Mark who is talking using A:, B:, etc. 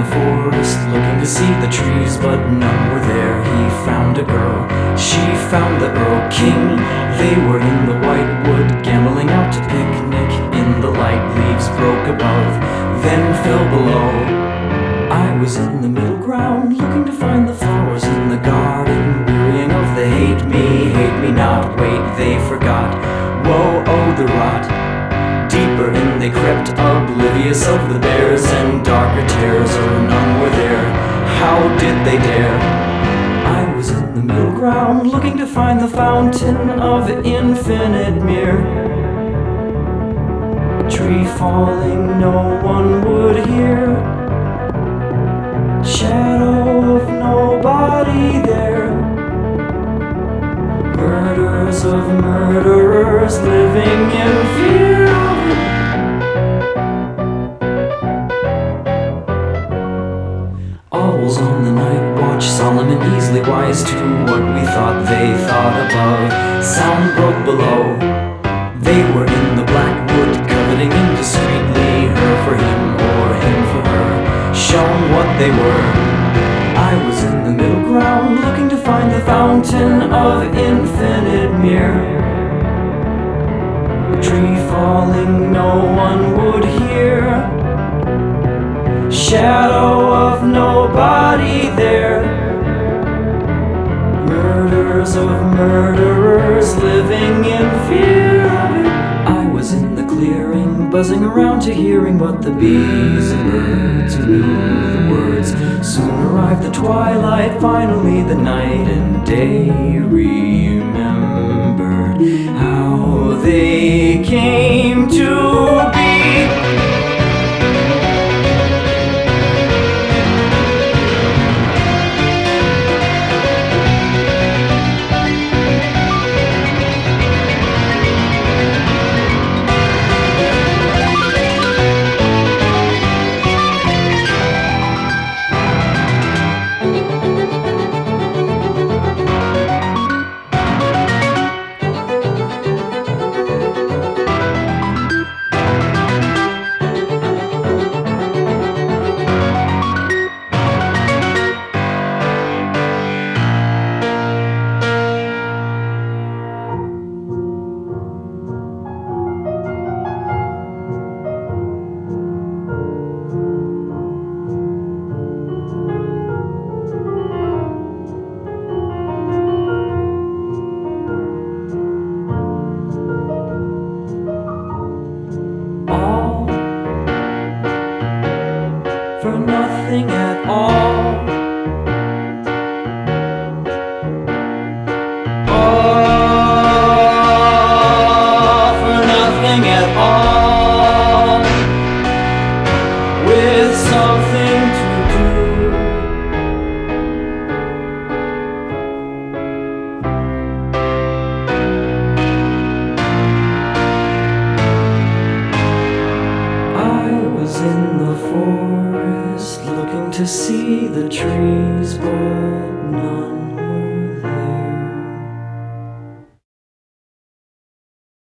A: forest looking to see the trees, but none were there. He found a girl, she found the Earl King. They were in the white wood, gambling out to picnic. In the light, leaves broke above, then fell below. I was in the middle ground, looking to find the flowers in the garden, wearying of the hate me not. Wait, they forgot. Woe, oh, the rot. Deeper in they crept, oblivious of the bears and darker tears, or none were there. How did they dare? I was in the middle ground, looking to find the fountain of infinite mirror. Tree falling, no one would hear. Shadow of nobody there. Murders of murderers living in fear. Owls on the night watch, solemn and easily wise to what we thought they thought above. Sound broke below. They were in the black wood, coveting indiscreetly, her for him or him for her, shown what they were. I was in the middle ground, looking to find the fountain of infinite mirror. Tree falling, no one would hear. Shadow of nobody there. Murders of murderers living in fear. I was in the clearing, buzzing around to hearing what the bees and birds who knew the words. Soon arrived the twilight, finally the night and day remembered how they came to be. For nothing at all. All for nothing at all. With something to do. I was in the forest, looking to see the trees, but none